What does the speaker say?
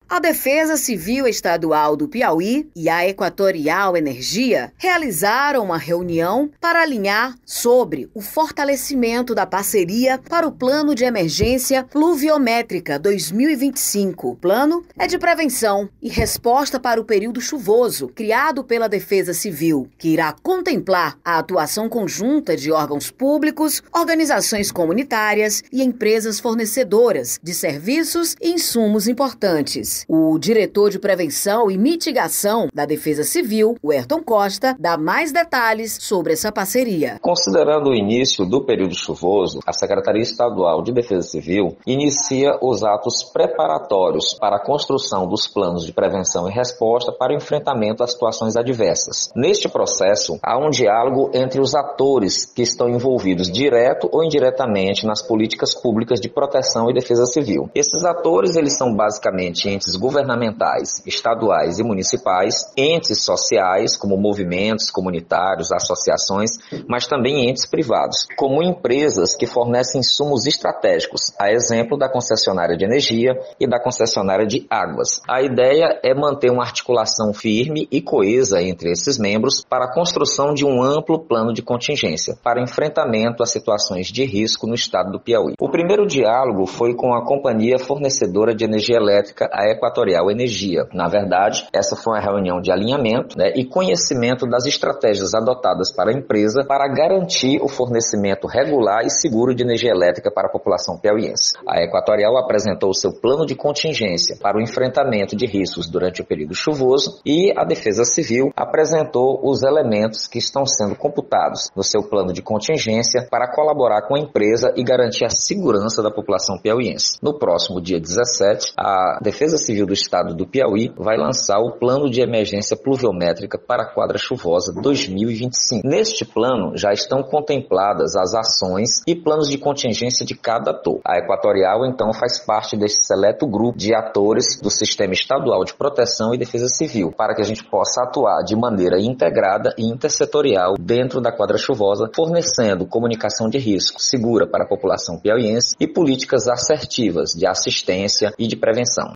A Defesa Civil Estadual do Piauí e a Equatorial Energia realizaram uma reunião para alinhar sobre o fortalecimento da parceria para o Plano de Emergência Pluviométrica 2025. O plano é de prevenção e resposta para o período chuvoso, criado pela Defesa Civil, que irá contemplar a atuação conjunta de órgãos públicos, organizações comunitárias e empresas fornecedoras de serviços e insumos importantes. O diretor de Prevenção e Mitigação da Defesa Civil, o Ayrton Costa, dá mais detalhes sobre essa parceria. Considerando o início do período chuvoso, a Secretaria Estadual de Defesa Civil inicia os atos preparatórios para a construção dos planos de prevenção e resposta para o enfrentamento às situações adversas. Neste processo, há um diálogo entre os atores que estão envolvidos direto ou indiretamente nas políticas públicas de proteção e defesa civil. Esses atores, eles são basicamente entes governamentais, estaduais e municipais, entes sociais, como movimentos comunitários, associações, mas também entes privados, como empresas que fornecem insumos estratégicos, a exemplo da concessionária de energia e da concessionária de águas. A ideia é manter uma articulação firme e coesa entre esses membros para a construção de um amplo plano de contingência para enfrentamento a situações de risco no estado do Piauí. O primeiro diálogo foi com a companhia fornecedora de energia elétrica, a Equatorial Energia. Na verdade, essa foi uma reunião de alinhamento, e conhecimento das estratégias adotadas para a empresa para garantir o fornecimento regular e seguro de energia elétrica para a população piauiense. A Equatorial apresentou seu plano de contingência para o enfrentamento de riscos durante o período chuvoso e a Defesa Civil apresentou os elementos que estão sendo computados no seu plano de contingência para colaborar com a empresa e garantir a segurança da população piauiense. No próximo dia 17, a Defesa Civil do Estado do Piauí vai lançar o Plano de Emergência Pluviométrica para a Quadra Chuvosa 2025. Neste plano já estão contempladas as ações e planos de contingência de cada ator. A Equatorial, então, faz parte desse seleto grupo de atores do Sistema Estadual de Proteção e Defesa Civil, para que a gente possa atuar de maneira integrada e intersetorial dentro da Quadra Chuvosa, fornecendo comunicação de risco segura para a população piauiense e políticas assertivas de assistência e de prevenção.